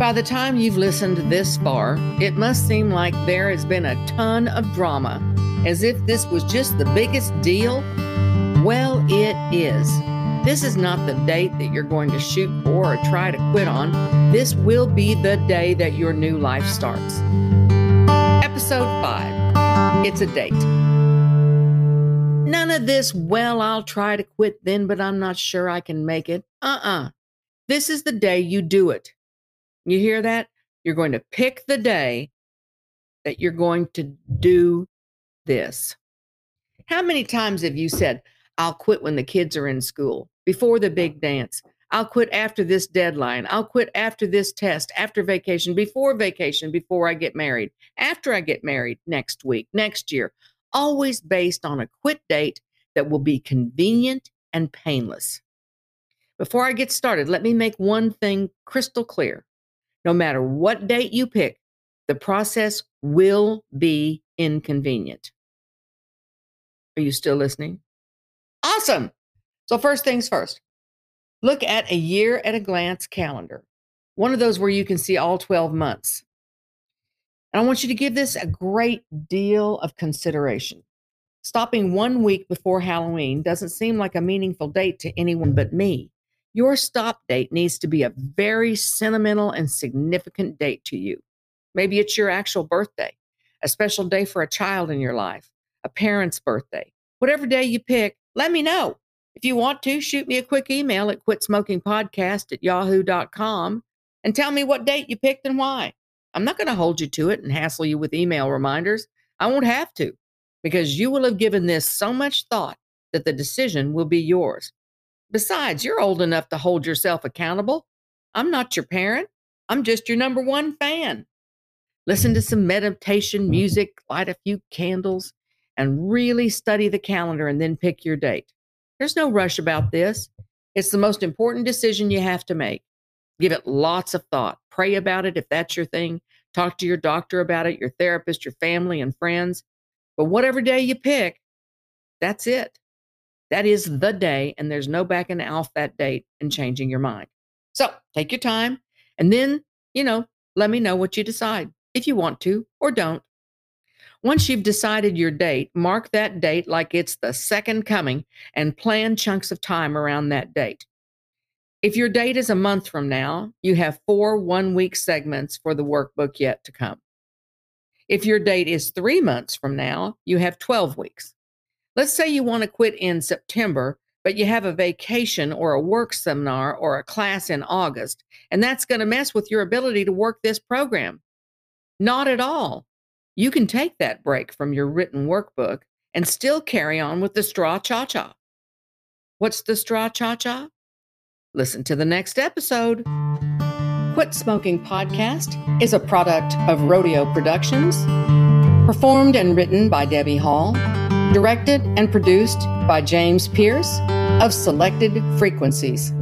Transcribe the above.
By the time you've listened this far, it must seem like there has been a ton of drama, as if this was just the biggest deal. Well, it is. This is not the date that you're going to shoot for or try to quit on. This will be the day that your new life starts. Episode 5. It's a date. None of this, well, I'll try to quit then, but I'm not sure I can make it. This is the day you do it. You hear that? You're going to pick the day that you're going to do this. How many times have you said, I'll quit when the kids are in school, before the big dance? I'll quit after this deadline. I'll quit after this test, after vacation, before I get married, after I get married, next week, next year. Always based on a quit date that will be convenient and painless. Before I get started, let me make one thing crystal clear. No matter what date you pick, the process will be inconvenient. Are you still listening? Awesome. So first things first, look at a year at a glance calendar. One of those where you can see all 12 months. And I want you to give this a great deal of consideration. Stopping 1 week before Halloween doesn't seem like a meaningful date to anyone but me. Your stop date needs to be a very sentimental and significant date to you. Maybe it's your actual birthday, a special day for a child in your life, a parent's birthday. Whatever day you pick, let me know. If you want to, shoot me a quick email at quitsmokingpodcast@yahoo.com and tell me what date you picked and why. I'm not going to hold you to it and hassle you with email reminders. I won't have to, because you will have given this so much thought that the decision will be yours. Besides, you're old enough to hold yourself accountable. I'm not your parent. I'm just your number one fan. Listen to some meditation music, light a few candles, and really study the calendar and then pick your date. There's no rush about this. It's the most important decision you have to make. Give it lots of thought. Pray about it if that's your thing. Talk to your doctor about it, your therapist, your family, and friends. But whatever day you pick, that's it. That is the day, and there's no backing off that date and changing your mind. So take your time, and then, let me know what you decide, if you want to or don't. Once you've decided your date, mark that date like it's the second coming and plan chunks of time around that date. If your date is a month from now, you have 4 one-week segments for the workbook yet to come. If your date is 3 months from now, you have 12 weeks. Let's say you want to quit in September, but you have a vacation or a work seminar or a class in August, and that's going to mess with your ability to work this program. Not at all. You can take that break from your written workbook and still carry on with the straw cha-cha. What's the straw cha-cha? Listen to the next episode. Quit Smoking Podcast is a product of Rodeo Productions, performed and written by Debbie Hall, directed and produced by James Pierce of Selected Frequencies.